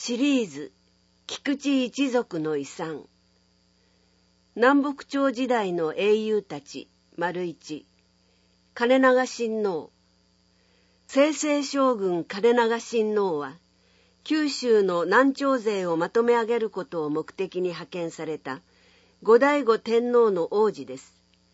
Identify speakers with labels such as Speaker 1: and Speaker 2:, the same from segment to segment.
Speaker 1: シリーズ菊池一族の遺産。南北朝時代の英雄たち1、金長親王。清々将軍金長親王は九州の南朝勢をまとめ上げることを目的に派遣された後醍醐天皇の皇子です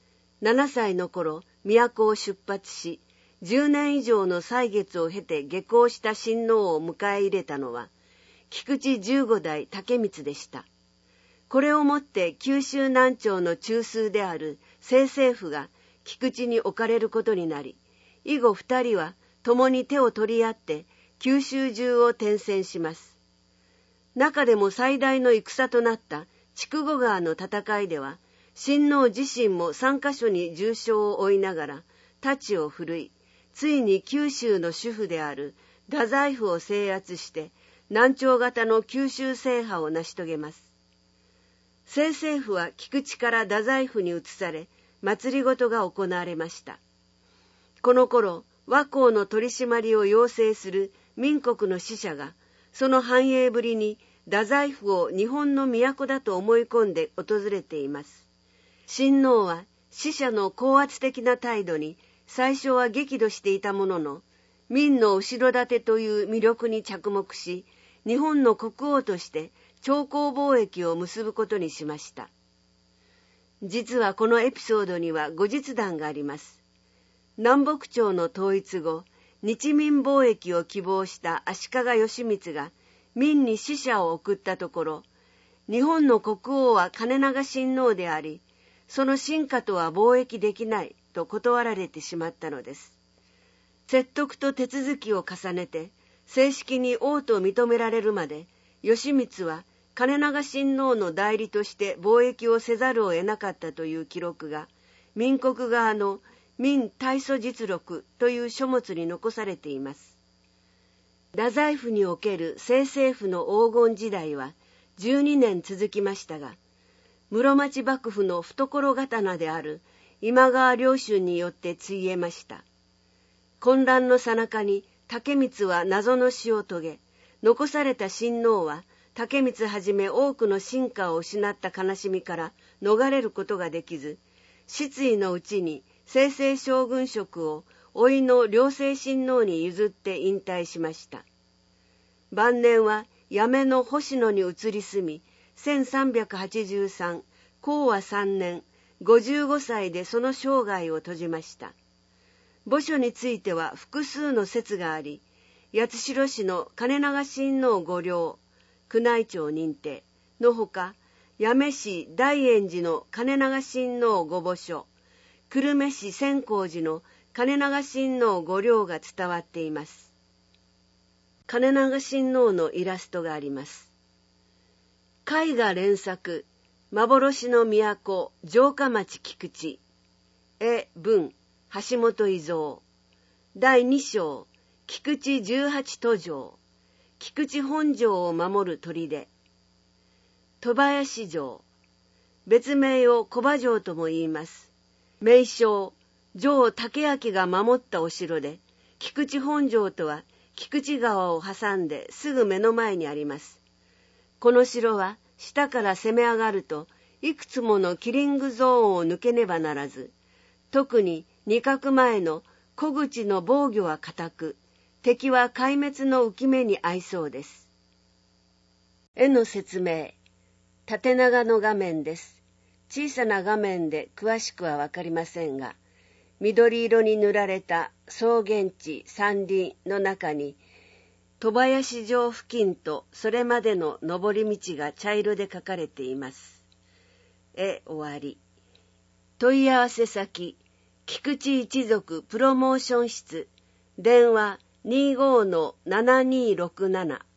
Speaker 1: 。7歳の頃都を出発し、10年以上の歳月を経て下校した親王を迎え入れたのは菊池15代竹光でした。これをもって九州南朝の中枢である清政府が菊池に置かれることになり、以後2人は共に手を取り合って九州中を転戦します。中でも最大の戦となった筑後川の戦いでは、親王自身も3カ所に重傷を負いながら太刀を振るい、ついに九州の主府である太宰府を制圧して南朝型の九州制覇を成し遂げます。清政府は菊池から太宰府に移され、祭りごとが行われました。この頃、倭寇の取り締まりを要請する民国の使者が、その繁栄ぶりに太宰府を日本の都だと思い込んで訪れています。親王は使者の高圧的な態度に最初は激怒していたものの、明の後ろ盾という魅力に着目し、日本の国王として朝貢貿易を結ぶことにしました。実はこのエピソードには後日談があります。南北朝の統一後、日明貿易を希望した足利義満が明に使者を送ったところ、日本の国王は金長親王であり、その臣下とは貿易できないと断られてしまったのです。説得と手続きを重ねて、正式に王と認められるまで、義満は金長親王の代理として貿易をせざるを得なかったという記録が、明国側の明大祖実録という書物に残されています。太宰府における清政府の黄金時代は12年続きましたが、室町幕府の懐刀である今川良春によってついえました。混乱の最中に竹光は謎の死を遂げ、残された親王は竹光はじめ多くの臣下を失った悲しみから逃れることができず、失意のうちに清々将軍職を甥の良政親王に譲って引退しました。晩年は八女の星野に移り住み、1383弘和3年55歳でその生涯を閉じました。墓所については複数の説があり、八代市の金長親王御陵、宮内庁認定のほか、八女市大円寺の金長親王御墓所、久留米市千光寺の金長親王御陵が伝わっています。金長親王のイラストがあります。絵画連作、幻の都、城下町菊池。絵文、橋本伊蔵。第2章、菊池18都城。菊池本城を守る砦。鳥林城。別名を小葉城とも言います。名称、城竹明が守ったお城で、菊池本城とは菊池川を挟んですぐ目の前にあります。この城は下から攻め上がると、いくつものキリングゾーンを抜けねばならず、特に二角前の小口の防御は固く、敵は壊滅の浮き目に合いそうです。絵の説明、縦長の画面です。小さな画面で詳しくはわかりませんが、緑色に塗られた草原地山林の中に、鳥林城付近とそれまでの登り道が茶色で描かれています。終わり。問い合わせ先、菊池一族プロモーション室、電話 25-7267